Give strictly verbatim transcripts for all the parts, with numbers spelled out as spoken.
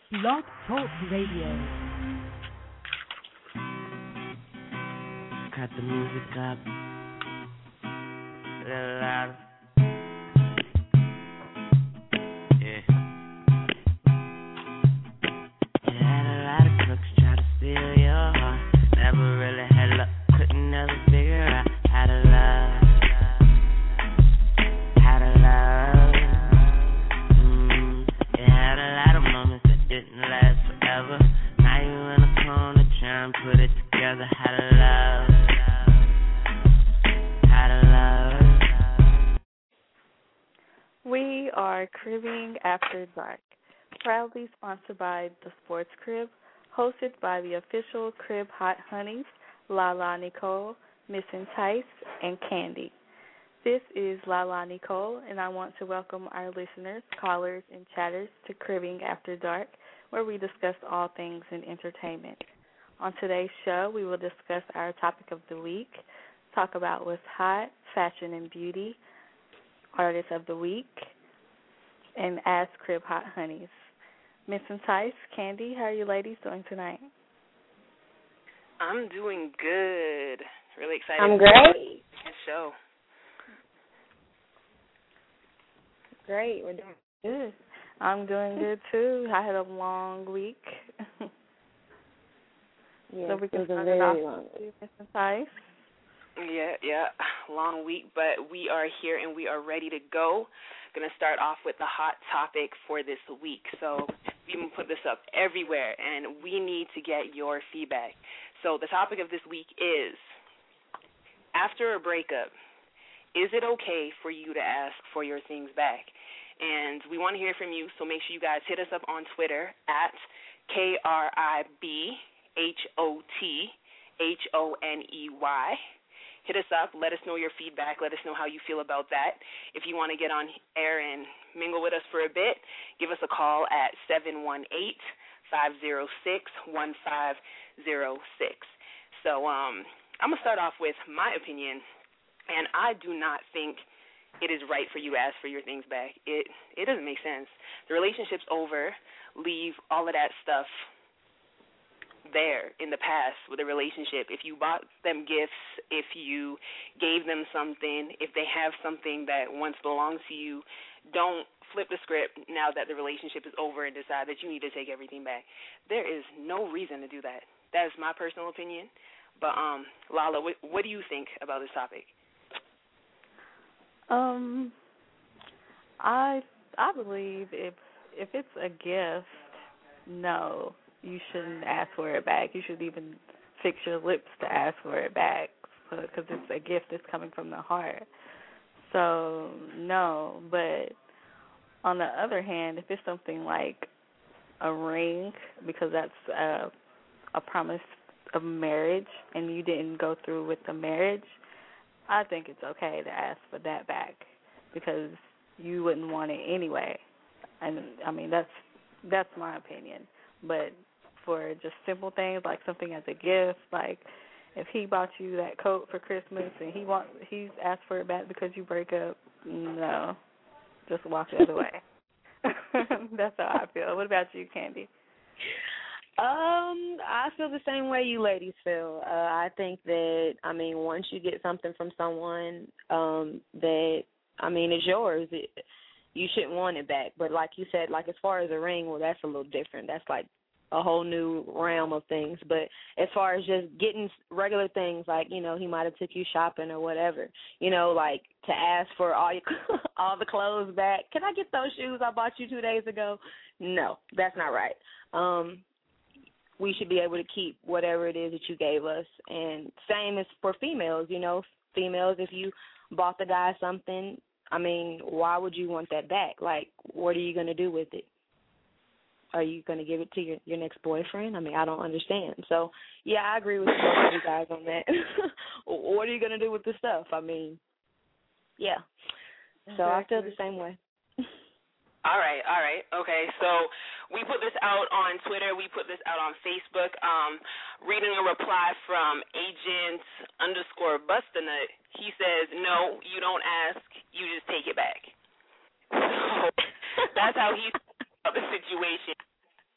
Blog Talk Radio. Cut the music up a little louder. Yeah. You had a lot of crooks try to steal your heart. Never really had luck, couldn't never figure out how to love. How to love. Mm. You had a lot of moments that didn't last forever. Now you in a corner trying to put it together. How to love. We are Cribbing After Dark, proudly sponsored by The Sports Crib, hosted by the official Crib Hot Honeys, Lala Nicole, Miss Entice, and Candy. This is Lala Nicole, and I want to welcome our listeners, callers, and chatters to Cribbing After Dark, where we discuss all things in entertainment. On today's show, we will discuss our topic of the week, talk about what's hot, fashion and beauty, Artist of the Week, and Ask Crib Hot Honeys. Miss Entice, Candy, how are you ladies doing tonight? I'm doing good. Really excited. I'm great. Show. Great. We're doing good. I'm doing good too. I had a long week. Yeah, so we can it was a start very it off long with Miss Entice. Yeah, yeah, long week, but we are here and we are ready to go. Going to start off with the hot topic for this week. So we can put this up everywhere, and we need to get your feedback. So the topic of this week is, after a breakup, is it okay for you to ask for your things back? And we want to hear from you, so make sure you guys hit us up on Twitter at K R I B H O T H O N E Y. Hit us up. Let us know your feedback. Let us know how you feel about that. If you want to get on air and mingle with us for a bit, give us a call at seven one eight, five zero six, one five zero six. So um, I'm going to start off with my opinion, and I do not think it is right for you to ask for your things back. It it doesn't make sense. The relationship's over. Leave all of that stuff there in the past with a relationship. If you bought them gifts, if you gave them something, if they have something that once belonged to you, don't flip the script now that the relationship is over and decide that you need to take everything back. There is no reason to do that. That is my personal opinion. But um, Lala, what, what do you think about this topic? Um, I I believe if if it's a gift, no, you shouldn't ask for it back. You should even fix your lips to ask for it back because it's a gift that's coming from the heart. So, no. But on the other hand, if it's something like a ring, because that's a, a promise of marriage and you didn't go through with the marriage, I think it's okay to ask for that back because you wouldn't want it anyway. And, I mean, that's that's my opinion. But for just simple things like something as a gift, like if he bought you that coat for Christmas and he want he's asked for it back because you break up, no, just walk the other way. That's how I feel. What about you, Candy? Um, I feel the same way you ladies feel. Uh, I think that, I mean, once you get something from someone um, that, I mean, it's yours, it, you shouldn't want it back. But like you said, like as far as a ring, well, that's a little different. That's like a whole new realm of things. But as far as just getting regular things, like, you know, he might have took you shopping or whatever, you know, like to ask for all your, all the clothes back. Can I get those shoes I bought you two days ago? No, that's not right. Um, we should be able to keep whatever it is that you gave us. And same as for females, you know, females, if you bought the guy something, I mean, why would you want that back? Like, what are you going to do with it? Are you going to give it to your, your next boyfriend? I mean, I don't understand. So, yeah, I agree with both of you guys on that. What are you going to do with the stuff? I mean, yeah. So I feel the same way. All right, all right, okay. So we put this out on Twitter. We put this out on Facebook. Um, reading a reply from Agent underscore Bustanut, he says, no, you don't ask, you just take it back. So that's how he felt the situation. Mm.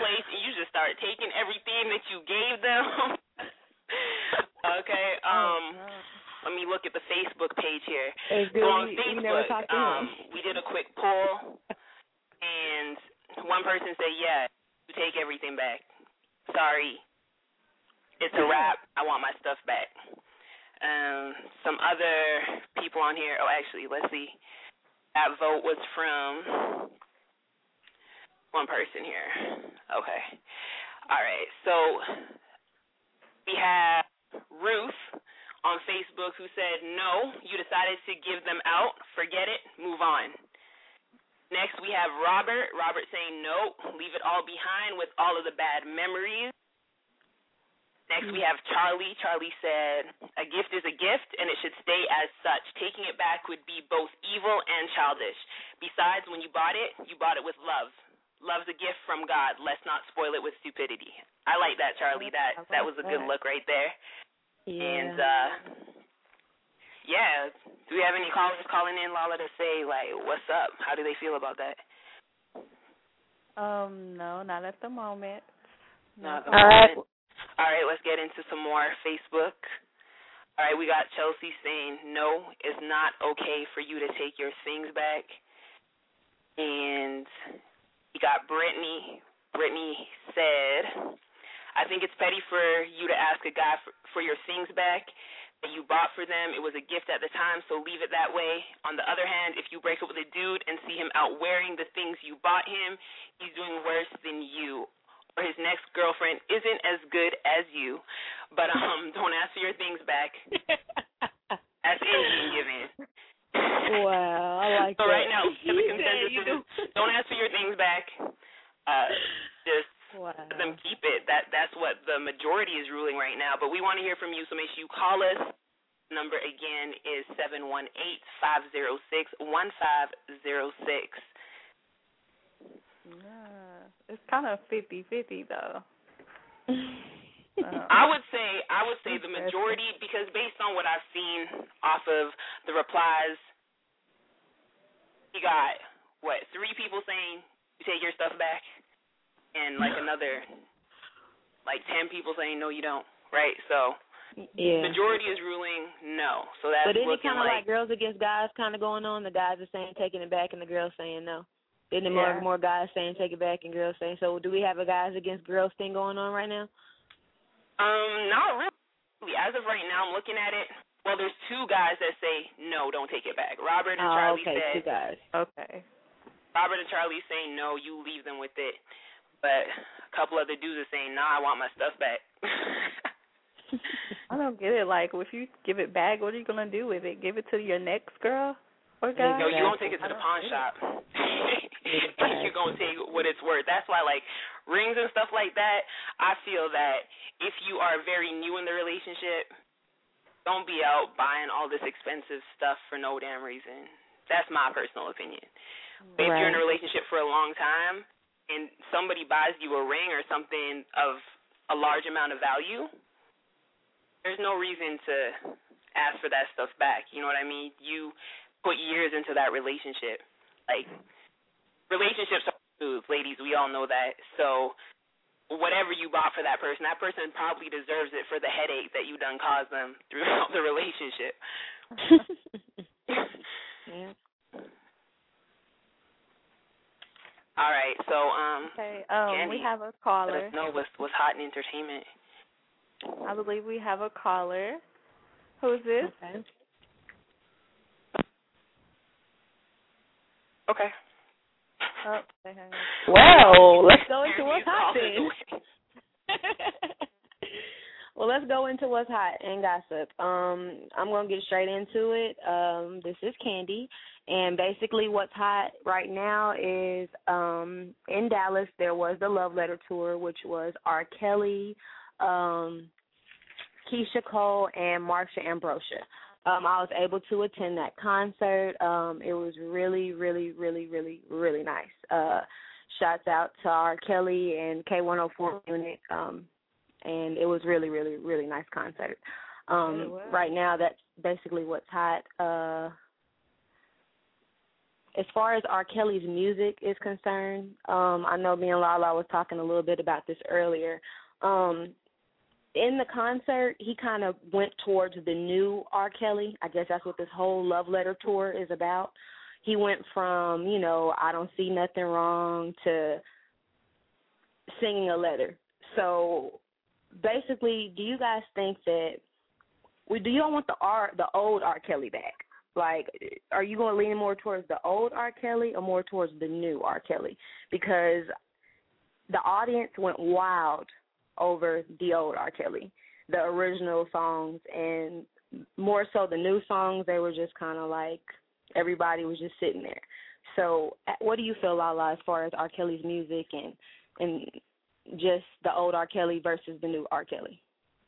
place and you just start taking everything that you gave them. Okay. Um. Oh, let me look at the Facebook page here. Hey, so on you, Facebook, you never talked to um, him. we did a quick poll, and one person said, "Yeah, you take everything back. Sorry, it's a wrap. I want my stuff back." Um, some other people on here. Oh, actually, let's see. That vote was from one person here. Okay. All right. So we have Ruth on Facebook who said, no, you decided to give them out. Forget it. Move on. Next, we have Robert. Robert saying, no, leave it all behind with all of the bad memories. Next, we have Charlie. Charlie said, a gift is a gift, and it should stay as such. Taking it back would be both evil and childish. Besides, when you bought it, you bought it with love. Love's a gift from God. Let's not spoil it with stupidity. I like that, Charlie. That that was a good look right there. Yeah. And, uh, yeah, do we have any callers calling in, Lala, to say, like, what's up? How do they feel about that? Um, no, not at the moment. Not at the All moment. right. All right, let's get into some more Facebook. All right, we got Chelsea saying, no, it's not okay for you to take your things back. And we got Brittany. Brittany said, I think it's petty for you to ask a guy for, for your things back that you bought for them. It was a gift at the time, so leave it that way. On the other hand, if you break up with a dude and see him out wearing the things you bought him, he's doing worse than you. Or his next girlfriend isn't as good as you, but um, don't ask for your things back. That's Indian giving. Wow, I like so that. So right now, the consensus is don't ask for your things back. Uh, just wow. let them keep it. That that's what the majority is ruling right now. But we want to hear from you, so make sure you call us. Number again is seven one eight, five zero six, one five zero six. Yeah, it's kind of fifty-fifty though. um, I would say I would say the majority, because based on what I've seen off of the replies, you got what, three people saying you take your stuff back, and like another like ten people saying no, you don't. Right? So yeah, majority is ruling no. So that's but isn't it looking kind of like, like girls against guys kind of going on? The guys are saying taking it back, and the girls saying no. Isn't it more yeah. more guys saying take it back and girls saying so? Do we have a guys against girls thing going on right now? Um, not really. As of right now, I'm looking at it. Well, there's two guys that say no, don't take it back. Robert and oh, Charlie okay, said. two guys. Okay. Robert and Charlie saying no, you leave them with it. But a couple other dudes are saying, nah, I want my stuff back. I don't get it. Like, if you give it back, what are you gonna do with it? Give it to your next girl or guy? No, you won't take it to the pawn shop. Like, you're gonna take what it's worth. That's why, like, rings and stuff like that, I feel that if you are very new in the relationship, don't be out buying all this expensive stuff for no damn reason. That's my personal opinion. But if Right. you're in a relationship for a long time and somebody buys you a ring or something of a large amount of value, there's no reason to ask for that stuff back. You know what I mean? You put years into that relationship. Like, relationships are smooth, ladies. We all know that. So whatever you bought for that person, that person probably deserves it for the headache that you done caused them throughout the relationship. Yeah. All right. So, um, Okay. Um, Candy, we have a let caller. us know what's what's hot in entertainment. I believe we have a caller. Who is this? Okay. Okay. Oh, they hung up. Well, let's go into Candy what's is hot off his then. way. Well, let's go into what's hot and gossip. Um, I'm going to get straight into it. Um, this is Candy, and basically what's hot right now is um, in Dallas there was the Love Letter Tour, which was R. Kelly, um, Keisha Cole, and Marsha Ambrosia. Um, I was able to attend that concert. Um, it was really, really, really, really, really nice. Uh, shouts out to R. Kelly and K one oh four unit. Um, and it was really, really, really nice concert. Um, Oh, wow. Right now, that's basically what's hot. Uh, as far as R. Kelly's music is concerned, um, I know me and Lala was talking a little bit about this earlier. Um, in the concert, he kind of went towards the new R. Kelly. I guess that's what this whole Love Letter tour is about. He went from, you know, I don't see nothing wrong to singing a letter. So basically, do you guys think that we do you don't want the R the old R. Kelly back? Like, are you going to lean more towards the old R. Kelly or more towards the new R. Kelly? Because the audience went wild over the old R. Kelly, the original songs, and more so the new songs, they were just kind of like everybody was just sitting there. So what do you feel, Lala, as far as R. Kelly's music and and just the old R. Kelly versus the new R. Kelly?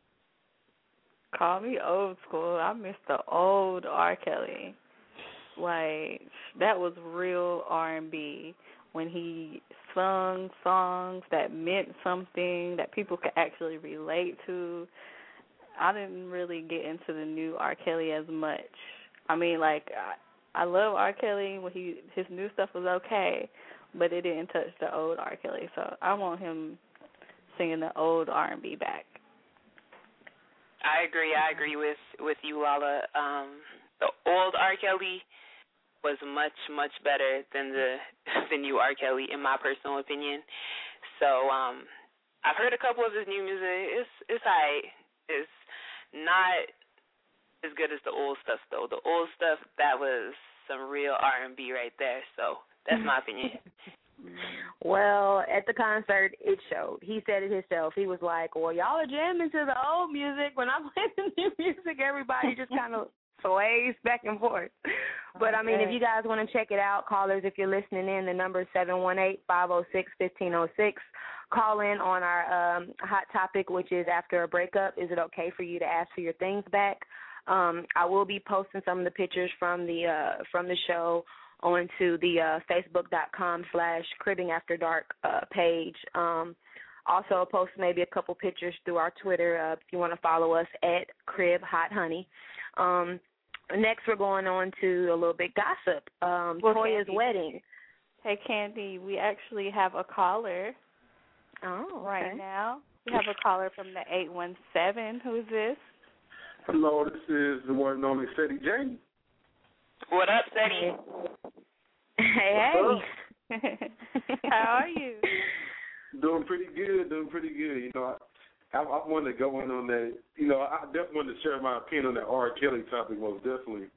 Call me old school. I miss the old R. Kelly. Like, that was real R and B when he sung songs that meant something that people could actually relate to. I didn't really get into the new R. Kelly as much. I mean, like, I, I love R. Kelly. When he his new stuff was okay, but it didn't touch the old R. Kelly. So I want him singing the old R and B back. I agree. I agree with, with you, Lala. Um, the old R. Kelly was much, much better than the the new R. Kelly, in my personal opinion. So um, I've heard a couple of his new music. It's it's alright. It's not as good as the old stuff, though. The old stuff, that was some real R and B right there. So that's my opinion. Well, at the concert, it showed. He said it himself. He was like, well, y'all are jamming to the old music. When I play the new music, everybody just kind of sways back and forth. But, okay. I mean, if you guys want to check it out, callers, if you're listening in, the number is seven one eight, five oh six, fifteen oh six. Call in on our um, hot topic, which is after a breakup, is it okay for you to ask for your things back? Um, I will be posting some of the pictures from the uh, from the show onto the uh, facebook.com slash cribbing after dark uh, page. Um, also, I'll post maybe a couple pictures through our Twitter uh, if you want to follow us at Crib Hot Honey. Um, next, we're going on to a little bit gossip. Um, well, Toya's Candy. wedding. Hey, Candy, we actually have a caller oh, okay. right now. We have a caller from the eight one seven. Who's this? Hello, this is the one and only Seti Jane. What up, Seti? Hey, hey. How are you? Doing pretty good, doing pretty good. You know, I, I, I wanted to go in on that. You know, I definitely wanted to share my opinion on that R. Kelly topic, most definitely.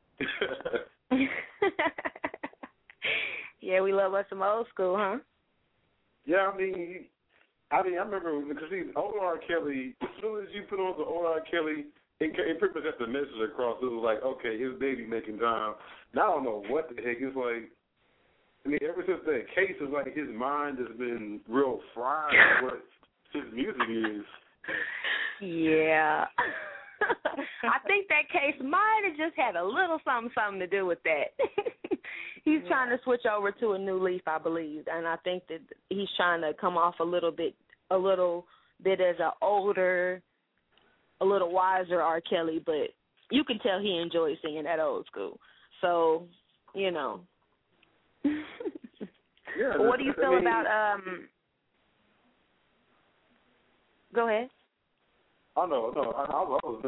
Yeah, we love us some old school, huh? Yeah, I mean, I mean, I remember, because see, old R. Kelly, as soon as you put on the old R. Kelly, It, it pretty much got the message across. It was like, okay, his baby making time. Now I don't know what the heck. It's like, I mean, ever since that case, it's like his mind has been real fried with what his music is. Yeah. I think that case might have just had a little something, something to do with that. He's yeah. trying to switch over to a new leaf, I believe, and I think that he's trying to come off a little bit, a little bit as an older, a little wiser R. Kelly, but you can tell he enjoys singing that old school. So, you know. Yeah, what do you feel I mean, about, um, go ahead. Oh, no, no, I, I was.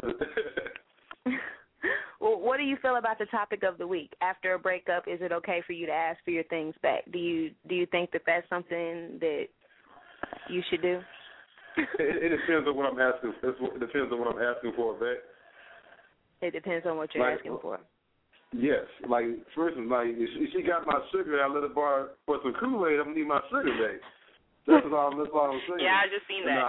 Well, what do you feel about the topic of the week? After a breakup, is it okay for you to ask for your things back? Do you do you think that that's something that you should do? It, it depends on what I'm asking. It depends on what I'm asking for back. It depends on what you're like, asking for. Yes, like for instance, like if she, she got my sugar, I let her borrow for some Kool-Aid. I'm gonna need my sugar back. That's all. That's all I'm saying. Yeah, I just seen that.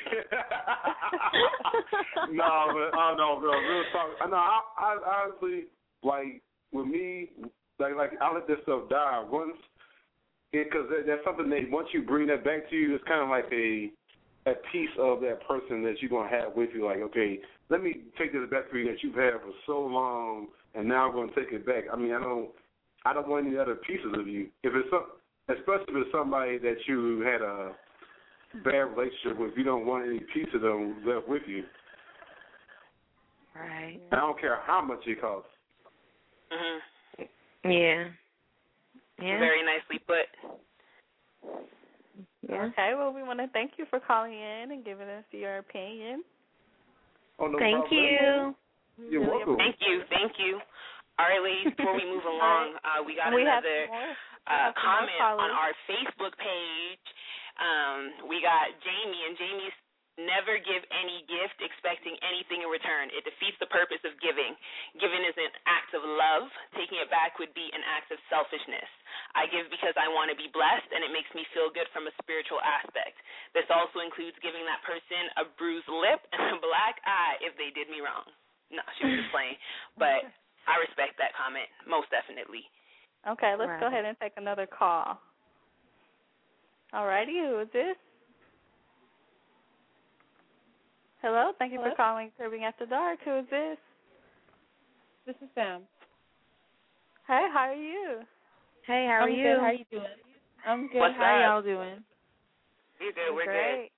Nah, no, but I don't know, bro. Real talk. No, I, I honestly like with me, like like I let this stuff die once, because that, that's something that once you bring that back to you, it's kind of like a a piece of that person that you're going to have with you. Like, okay, let me take this back for you that you've had for so long, and now I'm going to take it back. I mean, I don't I don't want any other pieces of you. If it's some, especially if it's somebody that you had a bad relationship with, you don't want any piece of them left with you. Right. I don't care how much it costs. Mm-hmm. Yeah. Yeah. Very nicely put. Yeah. Okay, well, we want to thank you for calling in and giving us your opinion. Oh, no Thank problem. you. You're Really welcome. Thank you, thank you. All right, ladies, before we move along, uh, we got we have another some more, uh, have some more comment on callers. our Facebook page. Um, we got Jamie, and Jamie's never give any gift expecting anything in return. It defeats the purpose of giving. Giving is an act of love. Taking it back would be an act of selfishness. I give because I want to be blessed, and it makes me feel good from a spiritual aspect. This also includes giving that person a bruised lip and a black eye if they did me wrong. No, she was just playing. But I respect that comment, most definitely. Okay, let's Right. go ahead and take another call. All righty, who is this? Hello, thank you Hello? for calling Cribbing After Dark. Who is this? This is Sam. Hey, how are you? Hey, how are I'm you? good. How are you doing? I'm good. What's How are up? y'all doing? We're good, we're Great.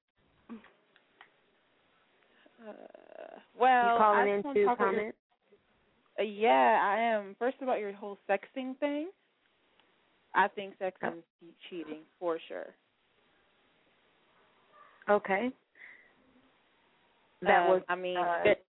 Uh, well, you calling I in just want to talk about comment? your- uh, yeah, I am. First, about your whole sexting thing. I think sexting is cheating for sure. Okay. That Um, was, I mean, uh, it,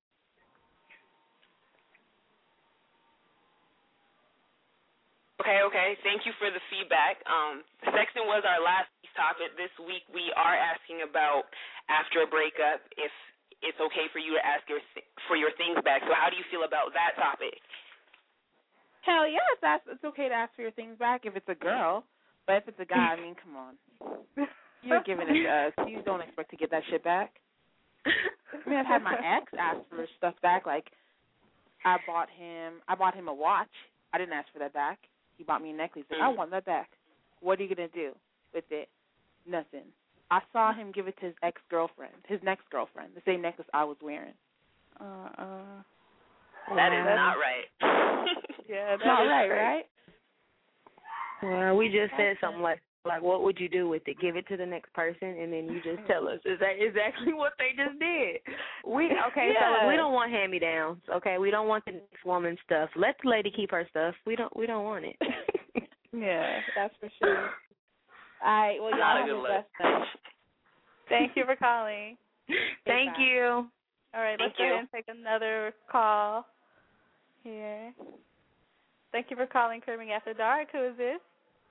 Okay, okay. Thank you for the feedback. Um, sexting was our last topic. This week we are asking about after a breakup if it's okay for you to ask your for your things back. So how do you feel about that topic? hell yeah, it's, ask, it's okay to ask for your things back if it's a girl, but if it's a guy, I mean, come on. You're giving it to us. You don't expect to get that shit back. I mean, I've had my ex ask for stuff back. Like, I bought him, I bought him a watch. I didn't ask for that back. He bought me a necklace. Like, I want that back. What are you gonna do with it? Nothing. I saw him give it to his ex-girlfriend, his next girlfriend, the same necklace I was wearing. Uh, uh, That is Wow. not right. yeah, It's that not is right, great. right? well, we just said something like, like, what would you do with it? Give it to the next person, and then you just tell us. Is that exactly what they just did? We okay, Yeah. so we don't want hand-me-downs. Okay, we don't want the next woman's stuff. Let the lady keep her stuff. We don't. We don't want it. Yeah. That's for sure. All right, well, Not y'all a have good a look. blessed night. Thank you for calling. Thank bye. you. All right, Thank let's go you. ahead and take another call here. Thank you for calling Cribbing After Dark. Who is this?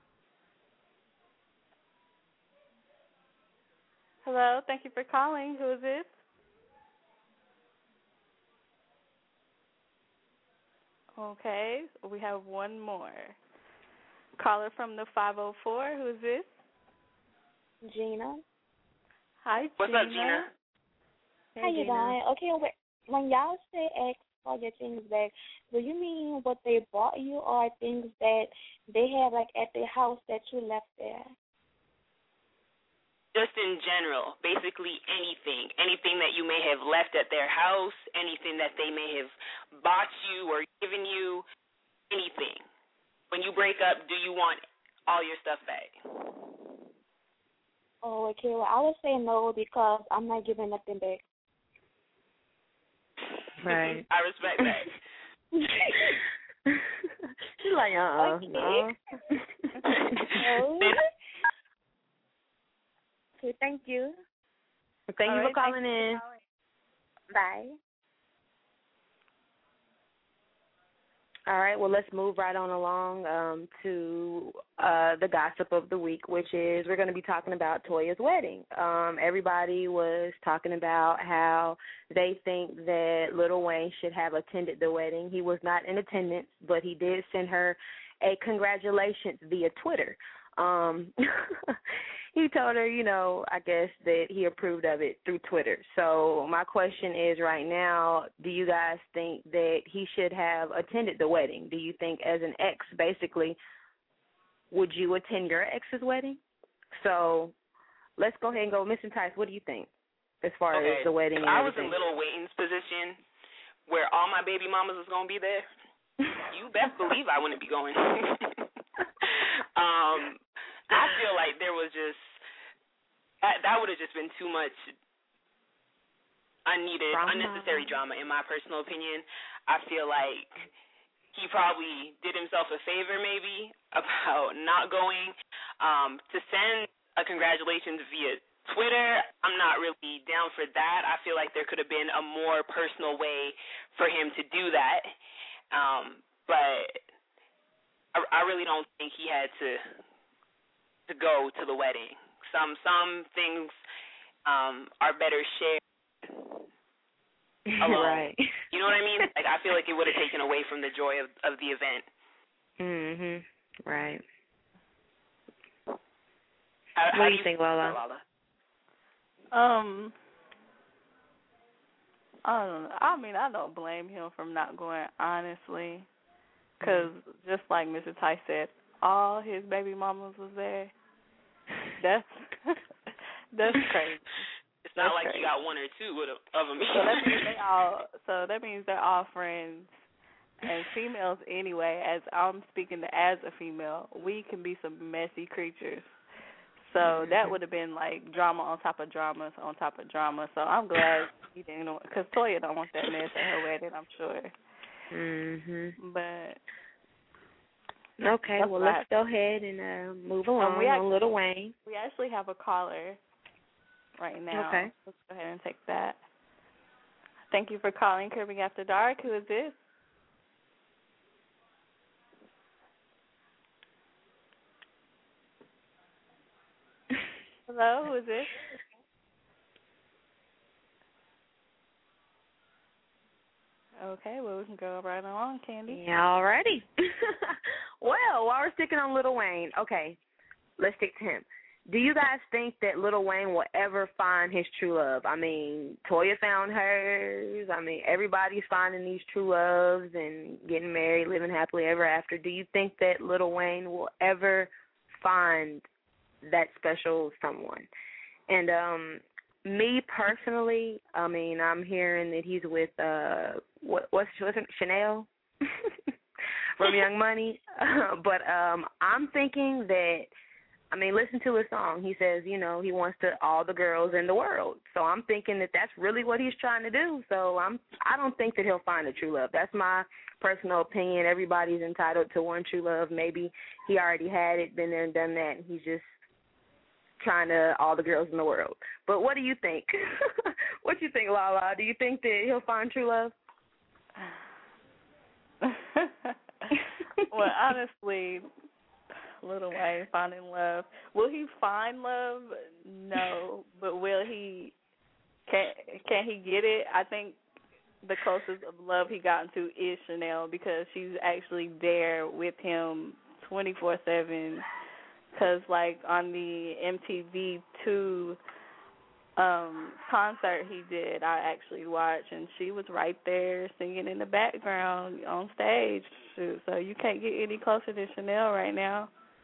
Hello, thank you for calling. Who is this? Okay, we have one more. Caller from the five oh four. Who is this? Gina. Hi, What's Gina. up, Gina? Hey, How you Gina. doing? Okay, wait. When y'all say ask for your things back, do you mean what they bought you or things that they have like at their house that you left there? Just in general, basically anything, anything that you may have left at their house, anything that they may have bought you or given you, anything. When you break up, do you want all your stuff back? Oh, okay. Well, I would say no because I'm not giving nothing back. Right. I respect that. She's like, uh-uh. Okay. No. Oh. Okay, thank you. Thank All you right, for calling thank you in. for calling. Bye. All right, well, let's move right on along um, to uh, the gossip of the week, which is we're going to be talking about Toya's wedding. Um, everybody was talking about how they think that Lil Wayne should have attended the wedding. He was not in attendance, but he did send her a congratulations via Twitter. Um, he told her, you know, I guess that he approved of it through Twitter. So my question is right now, do you guys think that he should have attended the wedding? Do you think as an ex, basically, would you attend your ex's wedding? So let's go ahead and go. Mister Tice, what do you think as far Okay, as the wedding if and I was everything? in Lil Wayne's position where all my baby mamas was going to be there, you best believe I wouldn't be going. um, I feel like there was just, that, that would have just been too much unneeded, Drama. unnecessary drama, in my personal opinion. I feel like he probably did himself a favor maybe about not going. Um, to send a congratulations via Twitter, I'm not really down for that. I feel like there could have been a more personal way for him to do that. Um, but I, I really don't think he had to to go to the wedding. Some some things um, are better shared alone. Right. You know what I mean? Like, I feel like it would have taken away from the joy of, of the event. Mhm. Right. How, what how do you think, Lala? Lala? Um, I don't know. I mean, I don't blame him for not going, honestly, because mm-hmm. just like Mister Tice said, all his baby mamas was there. That's that's crazy. It's not that's like crazy. you got one or two of them. So that means they all. So that means they're all friends. And females, anyway, as I'm speaking to as a female, we can be some messy creatures. So mm-hmm. that would have been like drama on top of drama on top of drama. So I'm glad he didn't, because Toya don't want that mess at her wedding, I'm sure. Mhm. But okay, well let's go ahead and uh, move along um, we on actually, Lil Wayne. We actually have a caller right now. Okay. Let's go ahead and take that. Thank you for calling Cribbing After Dark. Who is this? Hello, who is this? Okay, well, we can go right along, Candy. Yeah, alrighty. Well, while we're sticking on Lil Wayne, okay, let's stick to him. Do you guys think that Lil Wayne will ever find his true love? I mean, Toya found hers. I mean, everybody's finding these true loves and getting married, living happily ever after. Do you think that Lil Wayne will ever find that special someone? And um, me personally, I mean, I'm hearing that he's with uh, what, what's what's it, Chanel from Young Money, but um, I'm thinking that. I mean, listen to his song. He says, you know, he wants to all the girls in the world. So I'm thinking that that's really what he's trying to do. So I'm I don't think that he'll find a true love. That's my personal opinion. Everybody's entitled to one true love. Maybe he already had it, been there and done that, and he's just trying to all the girls in the world. But what do you think? What do you think, Lala? Do you think that he'll find true love? Well, honestly, Lil Wayne finding love. Will he find love? No. But will he, can can he get it? I think the closest of love he gotten to is Chanel, because she's actually there with him twenty-four seven. Because, like, on the M T V two um, concert he did, I actually watched, and she was right there singing in the background on stage. So you can't get any closer than Chanel right now.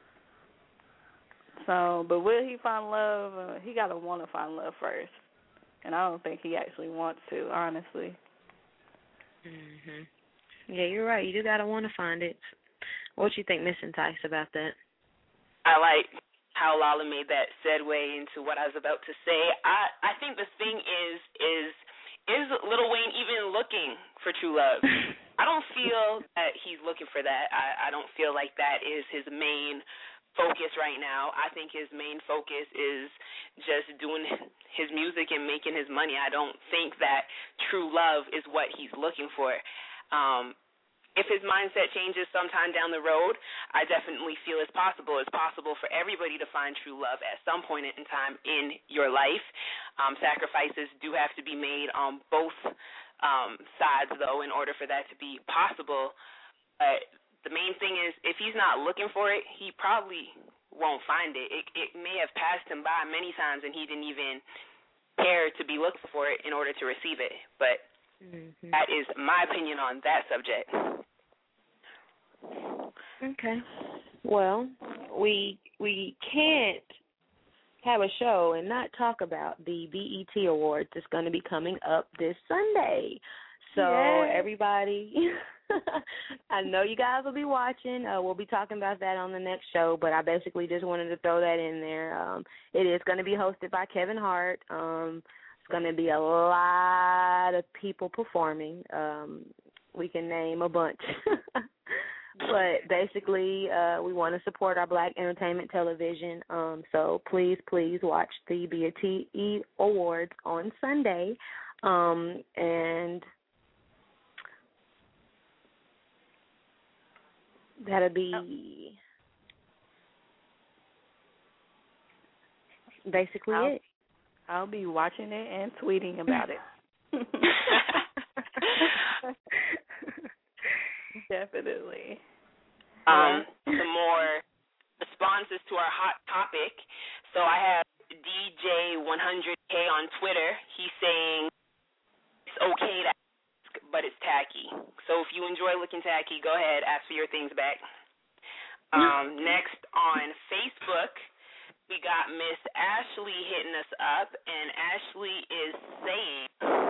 So, but will he find love? Uh, he got to want to find love first. And I don't think he actually wants to, honestly. Mhm. Yeah, you're right. You do got to want to find it. What do you think, Miss Entice, about that? I like how Lala made that segue into what I was about to say. I, I think the thing is, is, is Lil Wayne even looking for true love? I don't feel that he's looking for that. I, I don't feel like that is his main focus right now. I think his main focus is just doing his music and making his money. I don't think that true love is what he's looking for. Um, if his mindset changes sometime down the road, I definitely feel it's possible. It's possible for everybody to find true love at some point in time in your life. Um, sacrifices do have to be made on both um, sides, though, in order for that to be possible. But the main thing is, if he's not looking for it, he probably won't find it. It, it may have passed him by many times, and he didn't even care to be looking for it in order to receive it. But mm-hmm. that is my opinion on that subject. Okay. Well, we we can't have a show and not talk about the B E T Awards that's going to be coming up this Sunday. So Yay. Everybody, I know you guys will be watching. Uh, we'll be talking about that on the next show, but I basically just wanted to throw that in there. Um, it is going to be hosted by Kevin Hart. Um, it's going to be a lot of people performing. Um, we can name a bunch. But basically, uh, we want to support our Black entertainment television. Um, so please, please watch the B E T Awards on Sunday. Um, and that'll be basically I'll, it. I'll be watching it and tweeting about it. Definitely. Um, some more responses to our hot topic. So I have D J one hundred K on Twitter. He's saying it's okay to ask, but it's tacky. So if you enjoy looking tacky, go ahead, ask for your things back. Um, next on Facebook, we got Miss Ashley hitting us up, and Ashley is saying,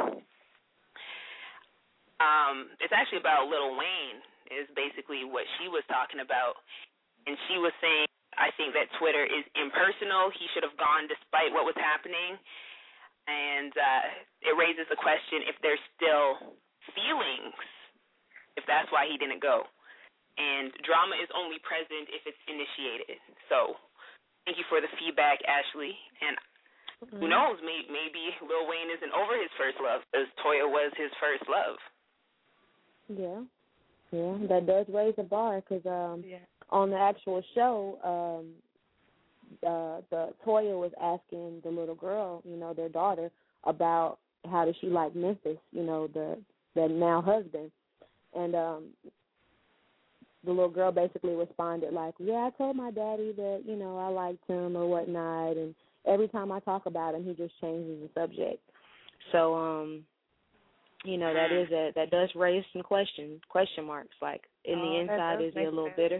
um, it's actually about Lil Wayne, is basically what she was talking about. And she was saying, I think that Twitter is impersonal. He should have gone despite what was happening. And uh, it raises the question if there's still feelings, if that's why he didn't go. And drama is only present if it's initiated. So thank you for the feedback, Ashley. And mm-hmm. who knows, maybe, maybe Lil Wayne isn't over his first love, because Toya was his first love. Yeah. Yeah, that does raise the bar, because um, yeah. on the actual show, um, uh, the Toya was asking the little girl, you know, their daughter, about how does she like Memphis, you know, the the now husband. And um, the little girl basically responded like, yeah, I told my daddy that, you know, I liked him or whatnot, and every time I talk about him, he just changes the subject. So, um, you know, that is a, that does raise some questions, question marks. Like, in oh, the inside, is he a little sense. bitter?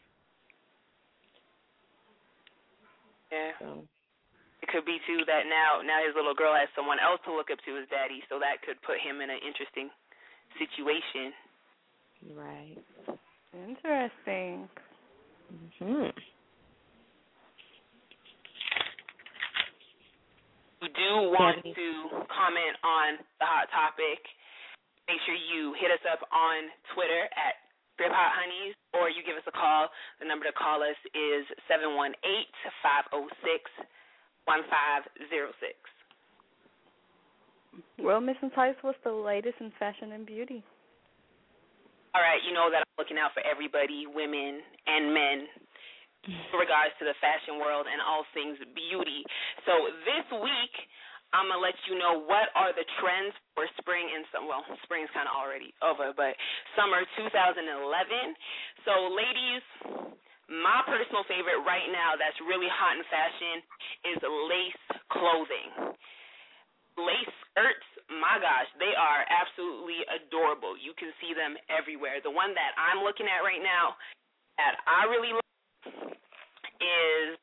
Yeah. So. It could be, too, that now, now his little girl has someone else to look up to, his daddy, so that could put him in an interesting situation. Right. Interesting. Mm-hmm. You do want to comment on the hot topic, make sure you hit us up on Twitter at Rip Hot Honeys, or you give us a call. The number to call us is seven one eight, five oh six, one five oh six. Well, Miss Entice, what's the latest in fashion and beauty? All right, you know that I'm looking out for everybody, women and men, in regards to the fashion world and all things beauty. So this week, I'm going to let you know what are the trends for spring and summer. Well, spring's kind of already over, but summer two thousand eleven. So, ladies, my personal favorite right now that's really hot in fashion is lace clothing. Lace skirts, my gosh, they are absolutely adorable. You can see them everywhere. The one that I'm looking at right now that I really love is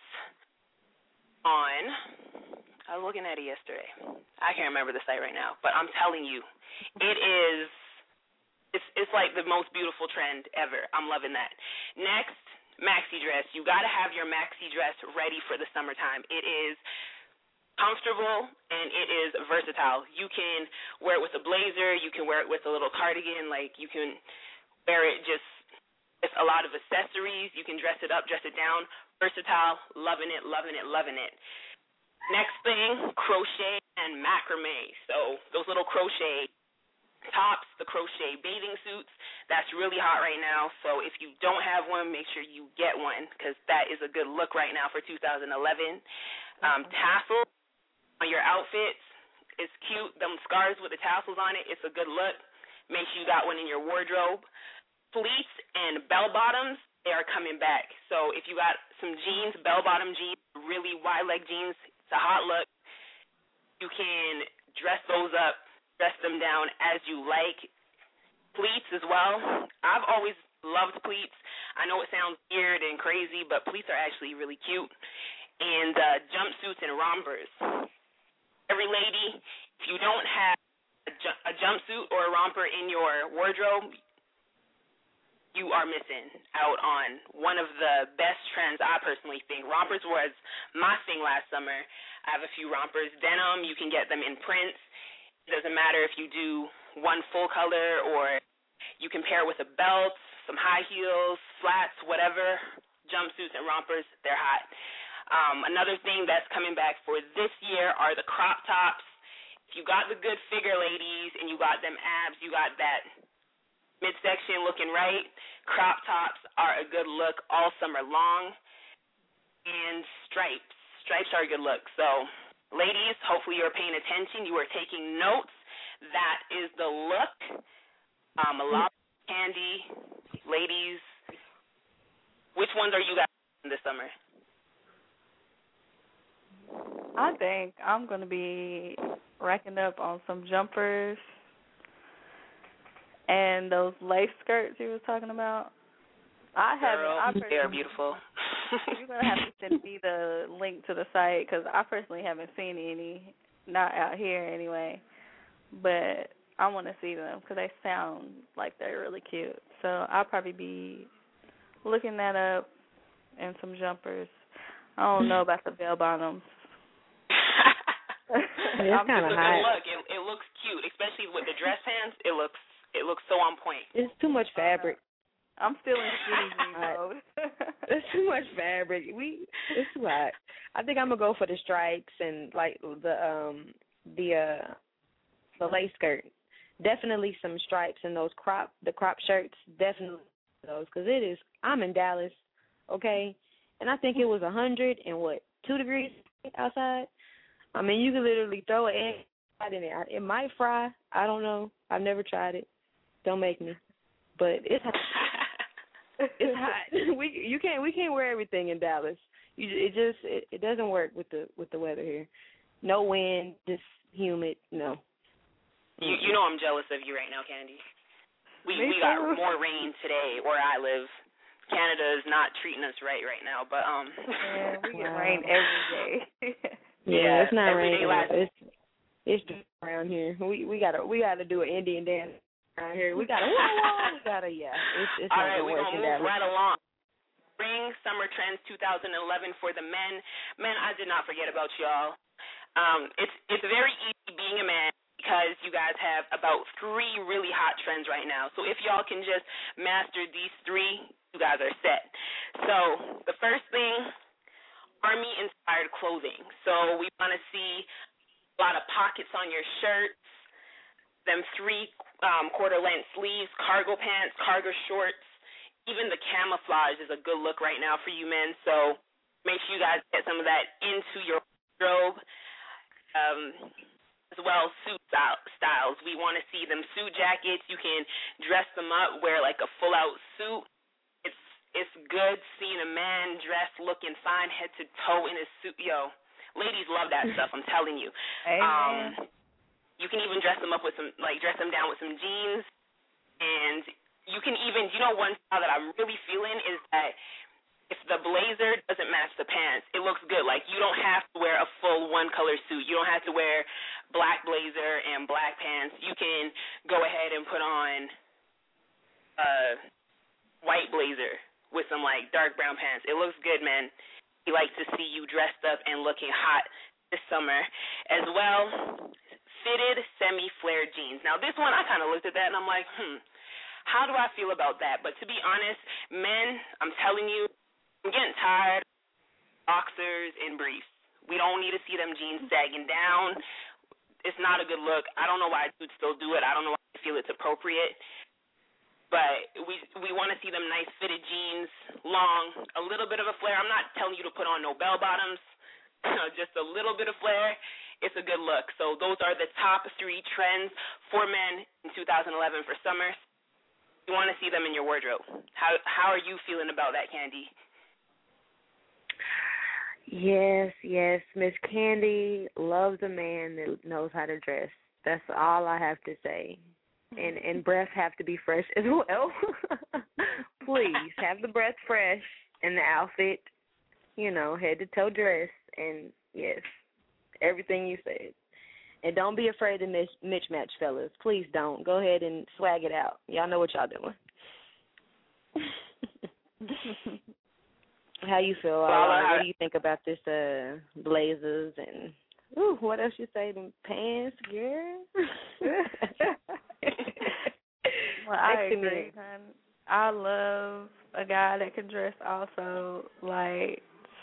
on, I was looking at it yesterday. I can't remember the site right now, but I'm telling you, it is, it's, it's like the most beautiful trend ever. I'm loving that. Next, maxi dress. You got to have your maxi dress ready for the summertime. It is comfortable and it is versatile. You can wear it with a blazer. You can wear it with a little cardigan. Like, you can wear it just with a lot of accessories. You can dress it up, dress it down. Versatile. Loving it, loving it, loving it. Next thing, crochet and macrame. So those little crochet tops, the crochet bathing suits, that's really hot right now. So if you don't have one, make sure you get one, because that is a good look right now for two thousand eleven. Um, tassels on your outfits is cute. Them scarves with the tassels on it, it's a good look. Make sure you got one in your wardrobe. Pleats and bell bottoms, they are coming back. So if you got some jeans, bell bottom jeans, really wide leg jeans, it's a hot look. You can dress those up, dress them down as you like. Pleats as well. I've always loved pleats. I know it sounds weird and crazy, but pleats are actually really cute. And uh, jumpsuits and rompers. Every lady, if you don't have a, ju- a jumpsuit or a romper in your wardrobe, you are missing out on one of the best trends, I personally think. Rompers was my thing last summer. I have a few rompers. Denim, you can get them in prints. It doesn't matter if you do one full color or You can pair it with a belt, some high heels, flats, whatever, jumpsuits and rompers, they're hot. Um, another thing that's coming back for this year are the crop tops. If you got the good figure, ladies, and you got them abs, you got that midsection looking right, crop tops are a good look all summer long. And stripes. Stripes are a good look. So, ladies, hopefully you're paying attention. You are taking notes. That is the look. Um, a lot of candy. Ladies, which ones are you guys this summer? I think I'm going to be racking up on some jumpers and those lace skirts you were talking about. I Girl, haven't. I they are beautiful. You're going to have to send me the link to the site because I personally haven't seen any, not out here anyway. But I want to see them because they sound like they're really cute. So I'll probably be looking that up and some jumpers. I don't know about the bell bottoms. It's kind of hot. Look, it, it looks cute, especially with the dress pants. It looks it looks so on point. It's too much fabric. I'm still in skinny jeans mode. It's too much fabric. We it's too hot. I think I'm gonna go for the stripes and like the um the uh the lace skirt. Definitely some stripes and those crop the crop shirts. Definitely those because it is. I'm in Dallas, okay, and I think it was a hundred and what two degrees outside. I mean, you could literally throw an egg in it. It might fry. I don't know. I've never tried it. Don't make me. But it's hot. It's hot. We you can't we can't wear everything in Dallas. You it just it, it doesn't work with the with the weather here. No wind, just humid. No. You you know I'm jealous of you right now, Candy. We Me we got too. more rain today where I live. Canada is not treating us right right now, but um. Yeah, we get Wow. rain every day. Yeah, Yeah, it's not every day raining. last- It's it's just around here. We we gotta we gotta do an Indian dance around here. We gotta whoa, whoa, we gotta yeah. It's it's All not right, gonna we're work going to in move Dallas. right along. Spring Summer Trends twenty eleven for the men. Men, I did not forget about y'all. Um, it's it's very easy being a man because you guys have about three really hot trends right now. So if y'all can just master these three, you guys are set. So the first thing, Army-inspired clothing. So we want to see a lot of pockets on your shirts, them three um, quarter-length sleeves, cargo pants, cargo shorts. Even the camouflage is a good look right now for you men. So make sure you guys get some of that into your wardrobe. Um, as well, suit style, styles. We want to see them suit jackets. You can dress them up, wear like a full-out suit. It's it's good seeing a man dressed looking fine head to toe in his suit. Yo, ladies love that stuff, I'm telling you. Amen. Um, you can even dress them up with some, like dress them down with some jeans. And you can even, you know, one style that I'm really feeling is that if the blazer doesn't match the pants, it looks good. Like, you don't have to wear a full one-color suit. You don't have to wear black blazer and black pants. You can go ahead and put on a white blazer with some, like, dark brown pants. It looks good, man. We like to see you dressed up and looking hot this summer. As well, fitted semi-flared jeans. Now, this one, I kind of looked at that, and I'm like, hmm, how do I feel about that? But to be honest, men, I'm telling you, I'm getting tired of boxers and briefs. We don't need to see them jeans sagging down. It's not a good look. I don't know why dudes still do it. I don't know why I feel it's appropriate. But we we want to see them nice fitted jeans, long, a little bit of a flare. I'm not telling you to put on no bell bottoms, just a little bit of flare. It's a good look. So those are the top three trends for men in two thousand eleven for summer. You want to see them in your wardrobe. How how are you feeling about that, Candy? Yes, yes. Miss Candy loves a man that knows how to dress. That's all I have to say. And and breath have to be fresh as well. Please have the breath fresh and the outfit, you know, head to toe dress. And yes, everything you said. And don't be afraid to miss, mismatch, fellas. Please don't. Go ahead and swag it out. Y'all know what y'all doing. How you feel, Well, Alana? uh, What do you think about this uh, blazers and, ooh, what else you say, them pants, girl? Well, I Next to agree, me. hon. I love a guy that can dress also. Like,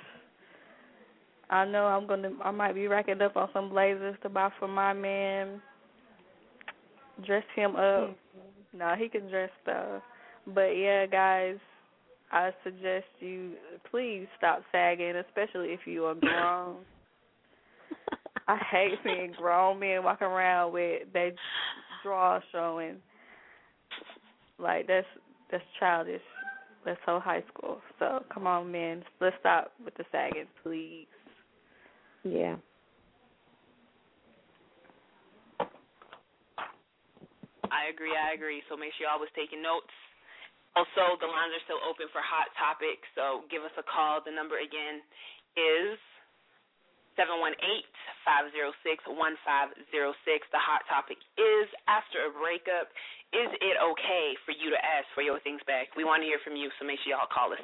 I know I'm gonna, I might be racking up on some blazers to buy for my man. Dress him up. Mm-hmm. No, he can dress stuff. But yeah, guys, I suggest you please stop sagging, especially if you are grown. I hate seeing grown men walking around with their drawers showing. Like, that's that's childish. That's so high school. So come on, men, let's stop with the sagging, please. Yeah. I agree, I agree. So make sure y'all was taking notes. Also, the lines are still open for hot topics, so give us a call. The number again is seven one eight, five zero six, one five zero six. The hot topic is, after a breakup, is it okay for you to ask for your things back? We want to hear from you, so make sure y'all call us.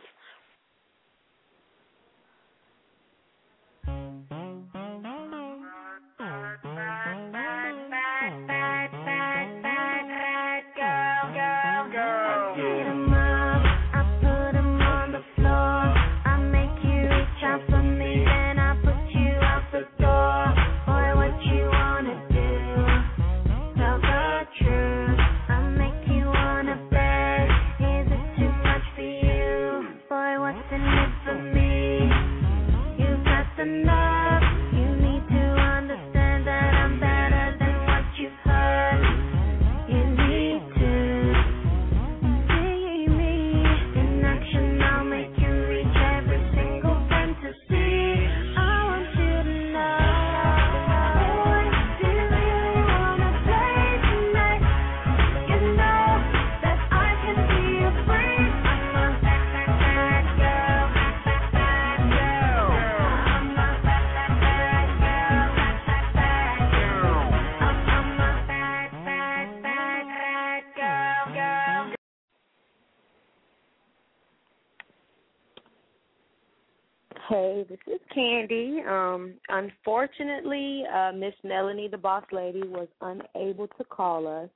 Hey, this is Candy. Um, unfortunately, uh, Miss Melanie, the boss lady, was unable to call us.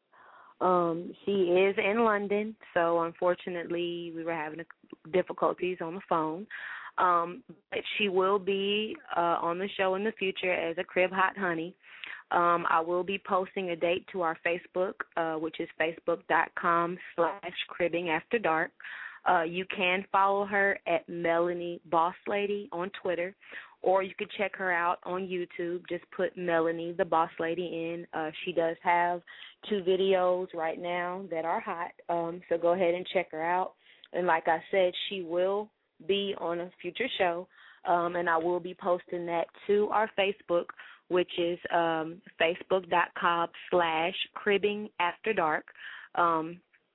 Um, she is in London, so unfortunately we were having difficulties on the phone. Um, but she will be uh, on the show in the future as a Crib Hot Honey. Um, I will be posting a date to our Facebook, uh, which is facebook.com slash cribbing after dark. Uh, you can follow her at Melanie Boss Lady on Twitter, or you could check her out on YouTube. Just put Melanie the Boss Lady in. Uh, she does have two videos right now that are hot, um, so go ahead and check her out. And like I said, she will be on a future show, um, and I will be posting that to our Facebook, which is um, facebook.com slash cribbing after dark. Um,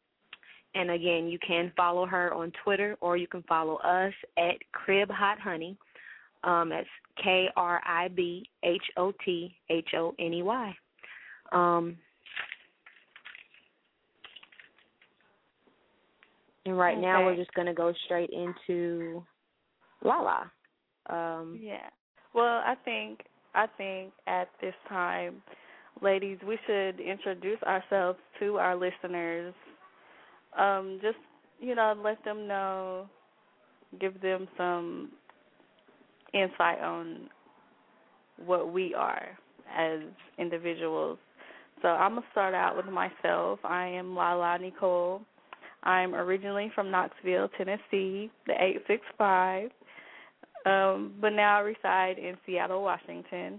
And, again, you can follow her on Twitter, or you can follow us at Crib Hot Honey. Um, that's K R I B H O T H O N E Y. Um, and right okay. now we're just going to go straight into Lala. Um, yeah. Well, I think I think at this time, ladies, we should introduce ourselves to our listeners. Um, just, you know, let them know, give them some insight on what we are as individuals. So I'm going to start out with myself. I am Lala Nicole. I'm originally from Knoxville, Tennessee, the eight six five, um, but now I reside in Seattle, Washington.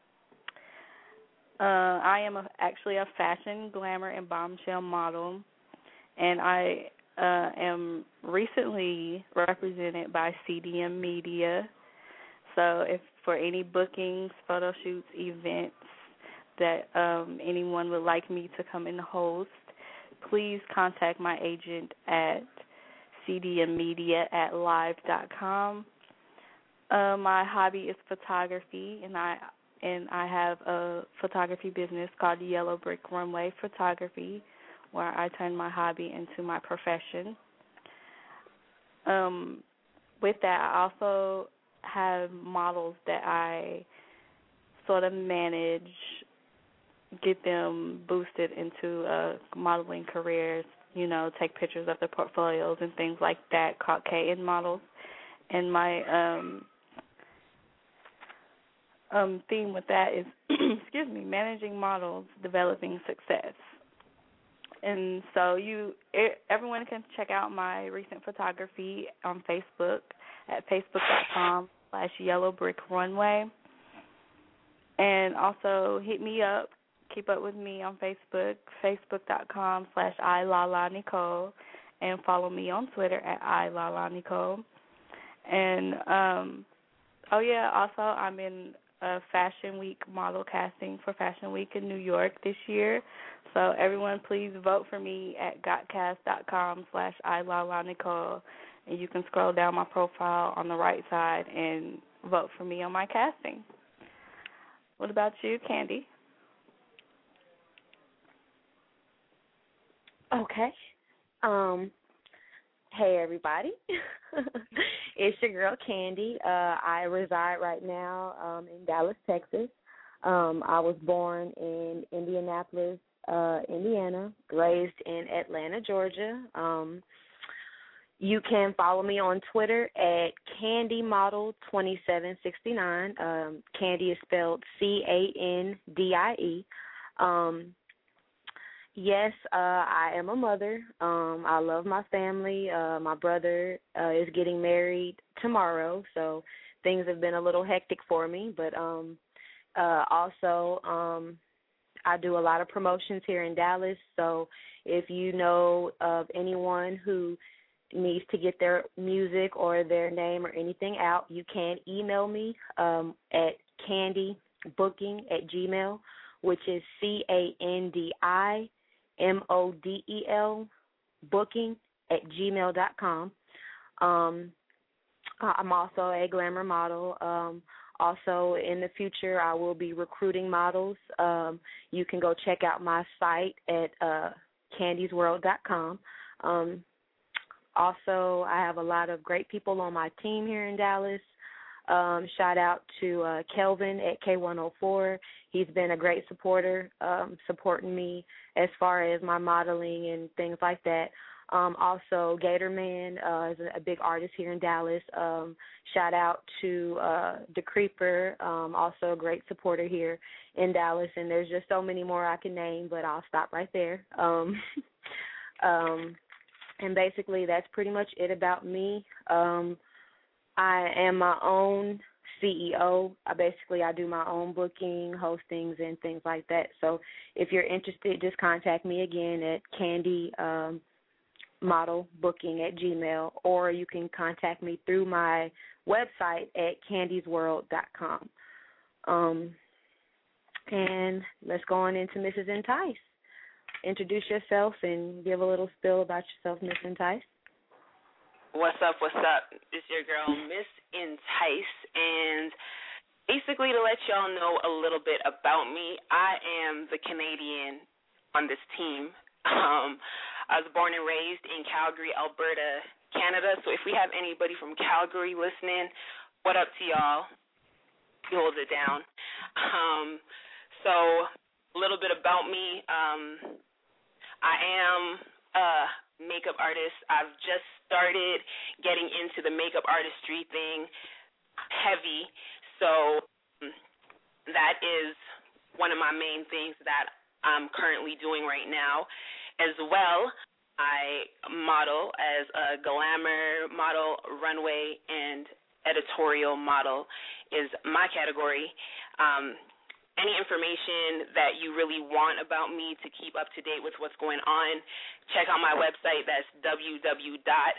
Uh, I am a, actually a fashion, glamour, and bombshell model. And I uh, am recently represented by C D M Media. So if for any bookings, photo shoots, events that um, anyone would like me to come and host, please contact my agent at c d m media at live dot com. Uh, my hobby is photography, and I and I have a photography business called Yellow Brick Runway Photography, where I turn my hobby into my profession. Um, with that, I also have models that I sort of manage, get them boosted into uh, modeling careers, you know, take pictures of their portfolios and things like that, called K N Models. And my um, um, theme with that is, excuse me, managing models, developing success. And so you, everyone can check out my recent photography on Facebook at facebook.com slash yellow brick runway. And also hit me up, keep up with me on Facebook, facebook.com slash iLalaNicole, and follow me on Twitter at iLalaNicole. And, um, oh, yeah, also I'm in a Fashion Week model casting for Fashion Week in New York this year. So everyone please vote for me at gotcast.com slash iLalaNicole. And you can scroll down my profile on the right side and vote for me on my casting. What about you, Candy? Okay. Um, hey, everybody. It's your girl, Candy. Uh, I reside right now um, in Dallas, Texas. Um, I was born in Indianapolis, uh, Indiana, raised in Atlanta, Georgia. Um, you can follow me on Twitter at Candy Model twenty-seven sixty-nine. Um, Candy is spelled C A N D I E. Um, yes, uh, I am a mother. Um, I love my family. Uh, my brother uh, is getting married tomorrow, so things have been a little hectic for me. But um, uh, also, um, I do a lot of promotions here in Dallas, so if you know of anyone who needs to get their music or their name or anything out, you can email me um, at candybooking at gmail, which is C A N D I M O D E L, booking at gmail dot com. Um, I'm also a glamour model. Um, also, in the future, I will be recruiting models. Um, you can go check out my site at uh, candys world dot com. Um, Also, I have a lot of great people on my team here in Dallas. Um, shout out to uh, Kelvin at K one oh four. He's been a great supporter, um, supporting me as far as my modeling and things like that. Um, also, Gatorman uh, is a, a big artist here in Dallas. Um, shout out to uh, the Creeper, um, also a great supporter here in Dallas. And there's just so many more I can name, but I'll stop right there. Um, um, And basically, that's pretty much it about me. Um, I am my own C E O. I basically, I do my own booking, hostings, and things like that. So if you're interested, just contact me again at Candy um, Model Booking at Gmail, or you can contact me through my website at candys world dot com. Um, and let's go on into Missus Entice. Introduce yourself and give a little spill about yourself, Miss Entice. What's up, what's up? It's your girl, Miss Entice, and basically to let y'all know a little bit about me, I am the Canadian on this team. Um, I was born and raised in Calgary, Alberta, Canada, so if we have anybody from Calgary listening, what up to y'all? He holds it down. Um, so a little bit about me. Um, I am a makeup artist. I've just started getting into the makeup artistry thing heavy, so that is one of my main things that I'm currently doing right now. As well, I model as a glamour model, runway, and editorial model is my category. Um, Any information that you really want about me to keep up to date with what's going on, check out my website. That's w w w dot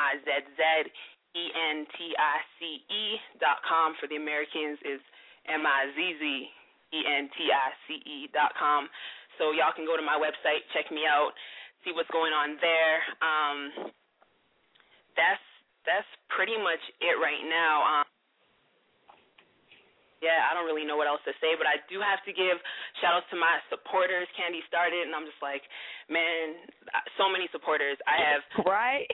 mizzentice dot com. For the Americans, is M I Z Z E N T I C E dot com. So y'all can go to my website, check me out, see what's going on there. Um, that's that's pretty much it right now. Um, Yeah, I don't really know what else to say, but I do have to give shout-outs to my supporters. Candy started, and I'm just like, man, so many supporters. I have. Right?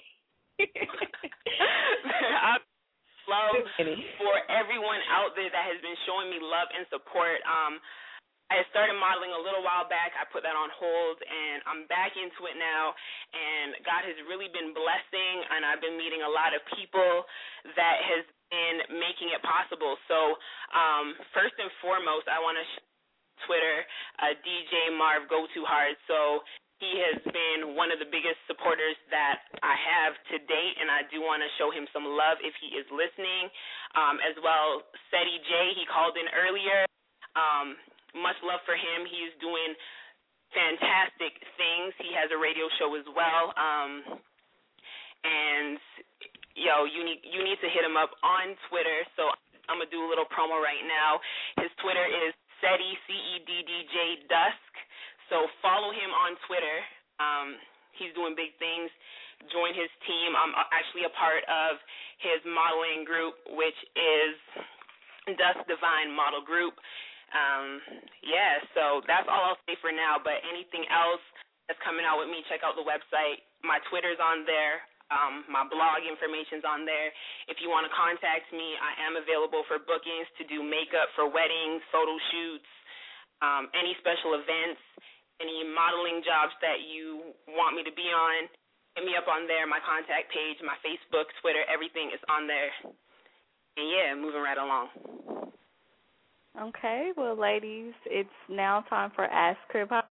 I love for everyone out there that has been showing me love and support. Um, I started modeling a little while back. I put that on hold, and I'm back into it now, and God has really been blessing, and I've been meeting a lot of people that has been making it possible. So um, first and foremost, I want to sh- Twitter uh, D J Marv Go Too Hard. So he has been one of the biggest supporters that I have to date, and I do want to show him some love if he is listening. Um, as well, Seti J, he called in earlier. Um, Much love for him. He's doing fantastic things. He has a radio show as well. Um, and, yo, you need you need to hit him up on Twitter. So I'm going to do a little promo right now. His Twitter is Seti, C E D D J Dusk. So follow him on Twitter. Um, he's doing big things. Join his team. I'm actually a part of his modeling group, which is Dusk Divine Model Group. Um, yeah, so that's all I'll say for now, but anything else that's coming out with me, check out the website. My Twitter's on there. Um, my blog information's on there. If you want to contact me, I am available for bookings to do makeup for weddings, photo shoots, um, any special events, any modeling jobs that you want me to be on. Hit me up on there, my contact page, my Facebook, Twitter, everything is on there. And, yeah, moving right along. Okay, well, ladies, it's now time for Ask Crib Hop.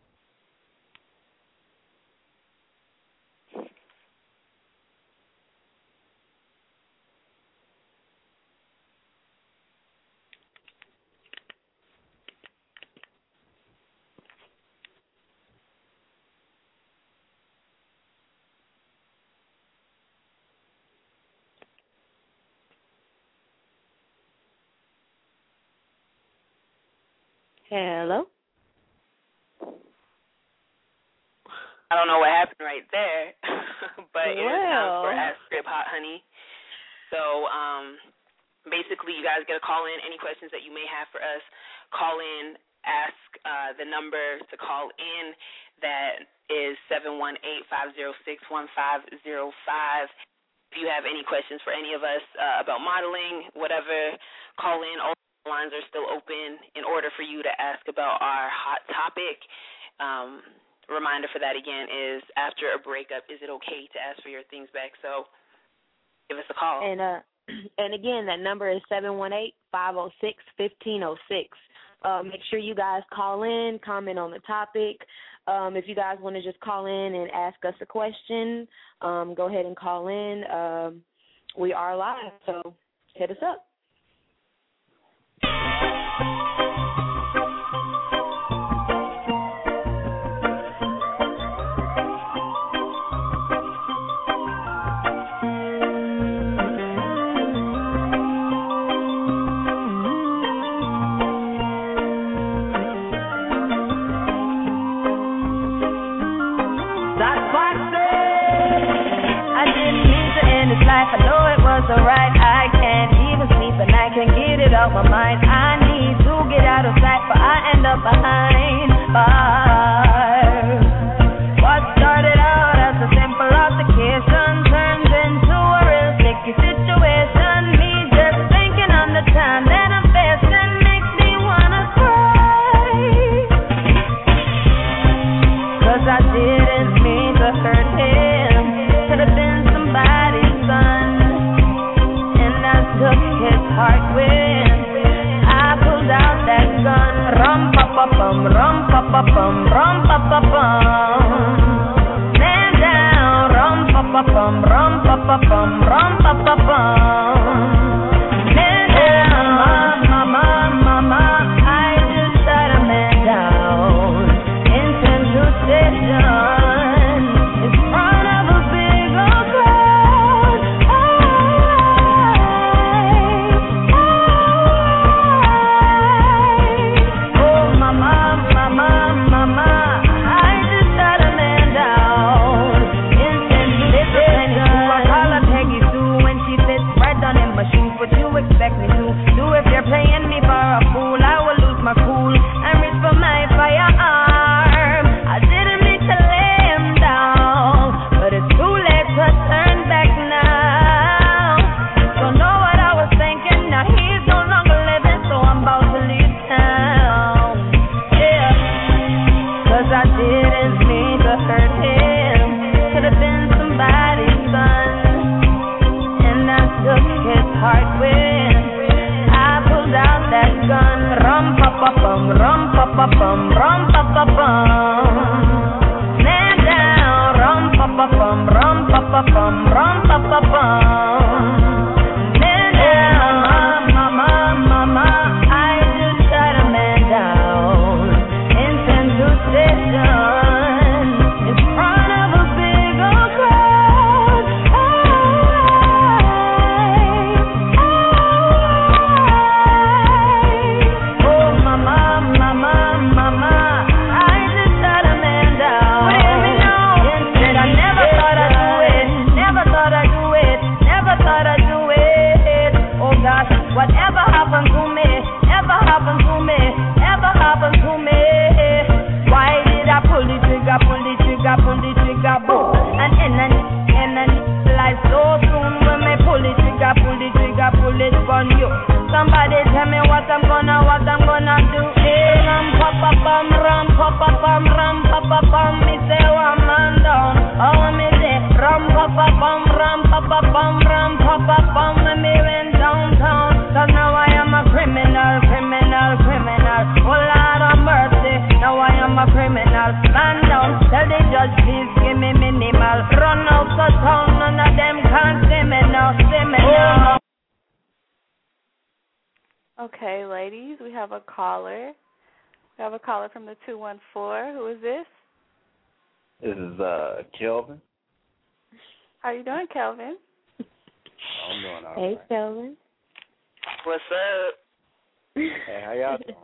Hello? I don't know what happened right there, but well. it is time for Ask Crib Hot Honey. So um, basically, you guys get a call in. Any questions that you may have for us, call in, ask uh, the number to call in. That is seven one eight, five zero six, one five zero five. If you have any questions for any of us uh, about modeling, whatever, call in. All lines are still open in order for you to ask about our hot topic. Um, reminder for that, again, is after a breakup, is it okay to ask for your things back? So give us a call. And uh, and again, that number is seven one eight, five zero six, one five zero six. Uh, make sure you guys call in, comment on the topic. Um, if you guys want to just call in and ask us a question, um, go ahead and call in. Um, we are live, so hit us up. I know it was alright. I can't even sleep and I can't get it out my mind. I need to get out of sight, but I end up behind bars. What started out as a simple altercation turns into a real sticky situation. Me just thinking on the time that I'm facing makes me wanna cry. Cause I didn't mean to hurt him. Could have been somebody's son, and I took his heart when I Okay, ladies, we have a caller. We have a caller from the two one four. Who is this? This is uh Kelvin. How you doing, Kelvin? I'm doing all Hey, right. Kelvin. What's up? Hey, how y'all doing?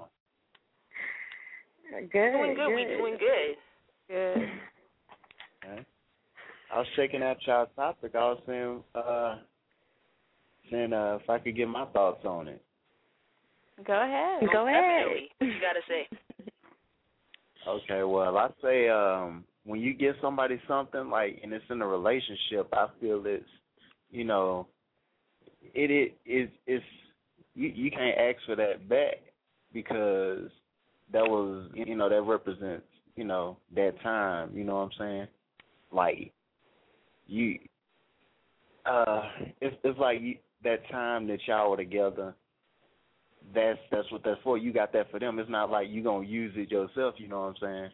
Good. Doing good. good. We doing good. Good. Okay. I was checking out y'all topic. I was saying, uh, saying uh, if I could get my thoughts on it. Go ahead. Go ahead. Definitely. What you gotta say? Okay, well, I say um, when you give somebody something, like, and it's in a relationship, I feel it's, you know, it it is it's you you can't ask for that back because that was, you know, that represents, you know, that time. You know what I'm saying? Like you, uh, it's it's like you, that time that y'all were together. That's that's what that's for. You got that for them. It's not like you gonna use it yourself. You know what I'm saying?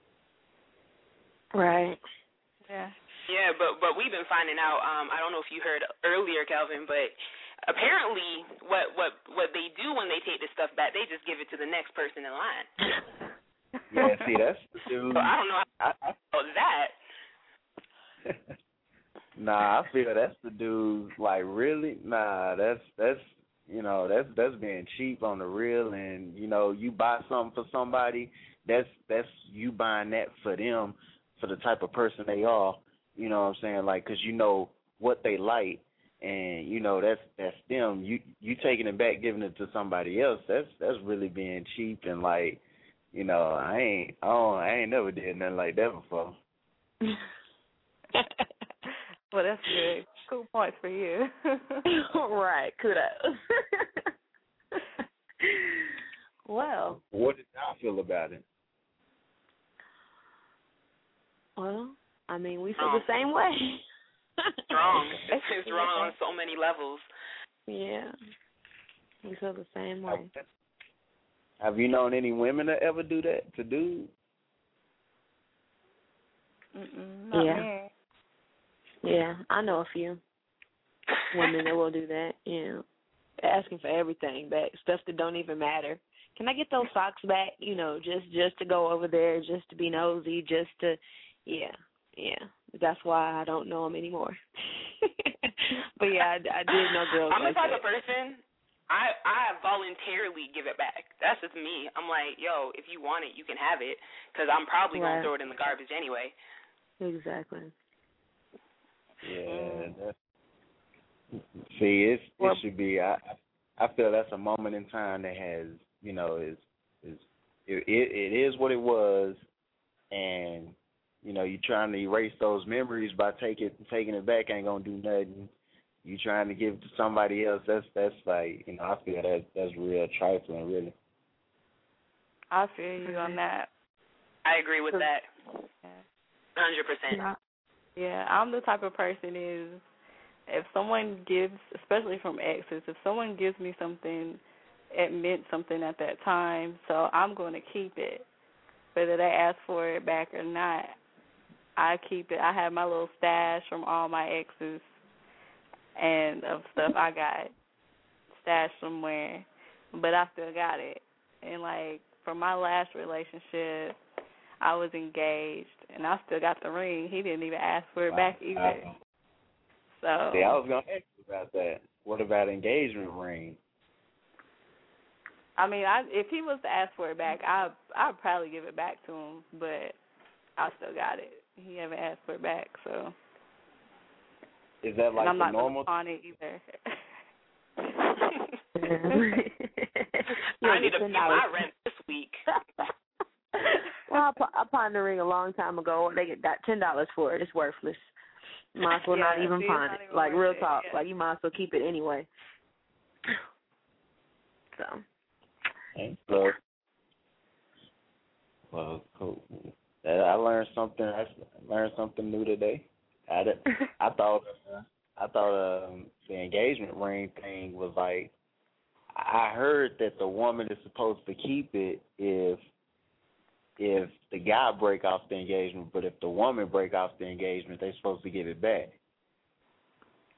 Right. Yeah. Yeah, but but we've been finding out. Um, I don't know if you heard earlier, Calvin, but apparently, what what what they do when they take this stuff back, they just give it to the next person in line. Yeah. See, that's the dude. So I don't know I, I, how that. Nah, I feel that's the dude. Like, really? Nah, that's that's you know that's that's being cheap on the real. And you know, you buy something for somebody, that's that's you buying that for them, for the type of person they are. You know what I'm saying? Like, 'cause you know what they like, and you know that's that's them. You you taking it back, giving it to somebody else. That's that's really being cheap. And like, you know, I ain't I don't I ain't never did nothing like that before. Well, that's good. Cool points for you. Right. Kudos. Well. What did y'all feel about it? Well, I mean, we feel the same way. Strong. It's wrong on so many levels. Yeah. We feel the same way. Have you known any women that ever do that to dudes? Mm-mm, not Yeah. me. Yeah, I know a few women that will do that. Yeah, asking for everything back, stuff that don't even matter. Can I get those socks back? You know, just just to go over there, just to be nosy, just to, yeah, yeah. That's why I don't know them anymore. But yeah, I, I did know girls I'm like the type that. of person. I I voluntarily give it back. That's just me. I'm like, yo, if you want it, you can have it, because I'm probably Right. gonna throw it in the garbage anyway. Exactly. Yeah. That's, see, it's Well, it should be. I I feel that's a moment in time that has, you know, is is it, it it is what it was, and you know, you trying to erase those memories by taking taking it back ain't gonna do nothing. You trying to give it to somebody else, that's that's like, you know, I feel that that's real trifling, really. I feel you on that. I agree with that. Yeah. Hundred percent. Yeah. Yeah, I'm the type of person is if someone gives, especially from exes, if someone gives me something, it meant something at that time, so I'm going to keep it. Whether they ask for it back or not, I keep it. I have my little stash from all my exes and of stuff I got stashed somewhere, but I still got it. And, like, for my last relationship, I was engaged, and I still got the ring. He didn't even ask for it back either. So See, I was gonna ask you about that. What about engagement ring? I mean, I if he was to ask for it back, I I'd probably give it back to him, but I still got it. He haven't asked for it back, so. Is that like and I'm the not normal? on it either. I need to pay my rent this week. Well, I, I pawned the ring a long time ago. They got ten dollars for it. It's worthless. Might as well Yeah, not even see, pawn it's not it. even Like worth real it, talk. yeah. Like you might as well keep it anyway. So. Okay. So, well, cool. I learned something. I learned something new today. I, did, I thought uh, I thought um, the engagement ring thing was like, I heard that the woman is supposed to keep it if if the guy break off the engagement, but if the woman break off the engagement, they're supposed to give it back.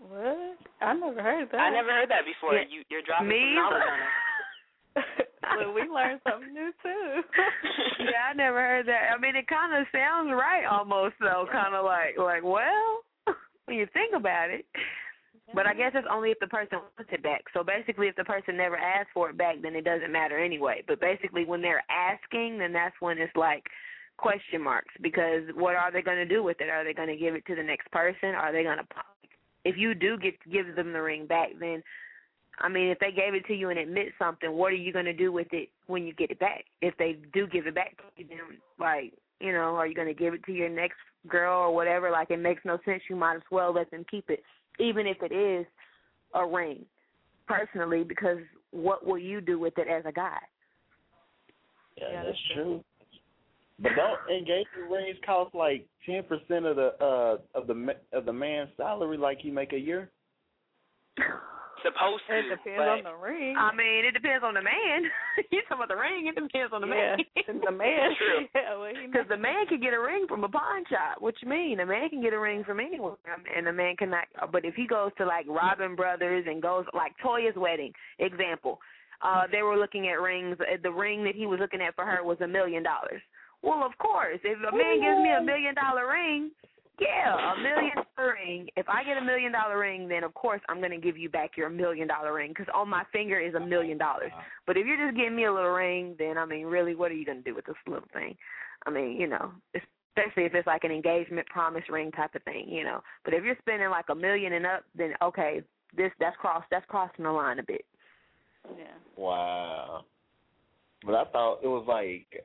What? I never heard that. I never heard that before. Yeah. You, you're dropping Me? some knowledge on us. Well, we learned something new too. Yeah, I never heard that. I mean, it kind of sounds right almost, though. Kind of like, like, well, when you think about it. But I guess it's only if the person wants it back. So basically, if the person never asks for it back, then it doesn't matter anyway. But basically, when they're asking, then that's when it's like question marks, because what are they going to do with it? Are they going to give it to the next person? Are they going to, if you do get give them the ring back, then, I mean, if they gave it to you and admit something, what are you going to do with it when you get it back? If they do give it back to you, then, like, you know, are you going to give it to your next girl or whatever? Like, it makes no sense. You might as well let them keep it, even if it is a ring, personally, because what will you do with it as a guy? Yeah, Yeah, that's, that's true. true. But don't engagement rings cost like ten percent of the uh of the ma- of the man's salary, like he make a year? Supposed to. It depends but on the ring. I mean, it depends on the man. You talking about the ring? It depends on the yeah, man. the man. True. Yeah, well, he Because the man can get a ring from a pawn shop. What you mean? A man can get a ring from anywhere, and the man cannot. But if he goes to like Robin Brothers and goes like Toya's wedding, example, uh, they were looking at rings. The ring that he was looking at for her was a million dollars. Well, of course, if a man gives me a million dollar ring, yeah, a million dollar ring. If I get a million dollar ring, then of course I'm going to give you back your million dollar ring, because on my finger is a million dollars. But if you're just giving me a little ring, then I mean, really, what are you going to do with this little thing? I mean, you know, especially if it's like an engagement promise ring type of thing, you know. But if you're spending like a million and up, then okay, this that's cross that's crossing the line a bit. Yeah. Wow. But I thought it was like,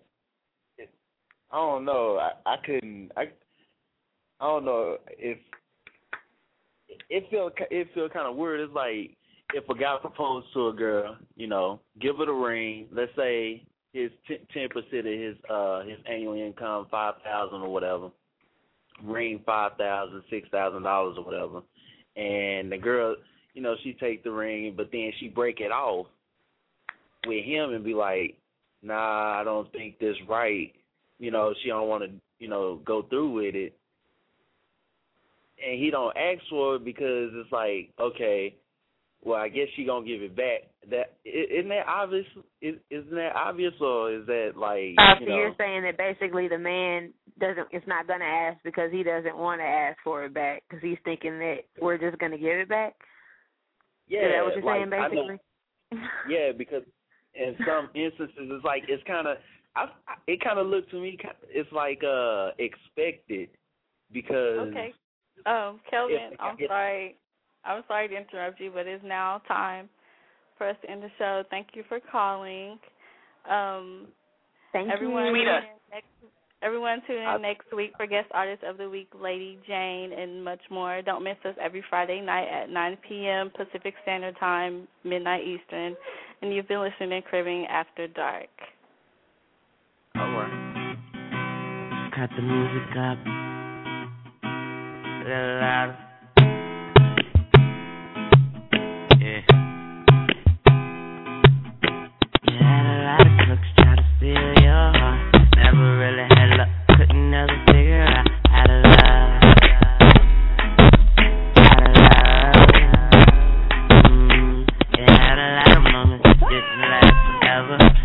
I don't know. I, I couldn't. I I don't know if it feel it feel kind of weird. It's like if a guy proposed to a girl, you know, give her the ring. Let's say his ten percent of his uh his annual income, five thousand or whatever. Ring five thousand, six thousand dollars or whatever, and the girl, you know, she take the ring, but then she break it off with him and be like, nah, I don't think this right. You know, she don't want to, you know, go through with it. And he don't ask for it because it's like, okay, well, I guess she gonna give it back. That isn't that obvious? Isn't that obvious, or is that like? Uh, you so know, you're saying that basically the man doesn't, is not gonna ask because he doesn't want to ask for it back because he's thinking that we're just gonna give it back. yeah, Is that what you're like, saying, basically? I know, yeah, because in some instances it's like it's kind of, I, it kind of looked to me, it's like uh expected because. Okay. Um, Kelvin, if, I'm if, sorry. I'm sorry to interrupt you, but it's now time for us to end the show. Thank you for calling. Um, Thank everyone you. Tune in next, everyone tune in I, next week for guest artist of the week, Lady Jane, and much more. Don't miss us every Friday night at nine p.m. Pacific Standard Time, midnight Eastern. And you've been listening to Cribbing After Dark. all right. Cut the music up. A little louder. Yeah. You had a lot of cooks try to steal your heart. Never really had luck, couldn't never figure out how to love. How to love. Mm. You had a lot of moments that didn't last forever.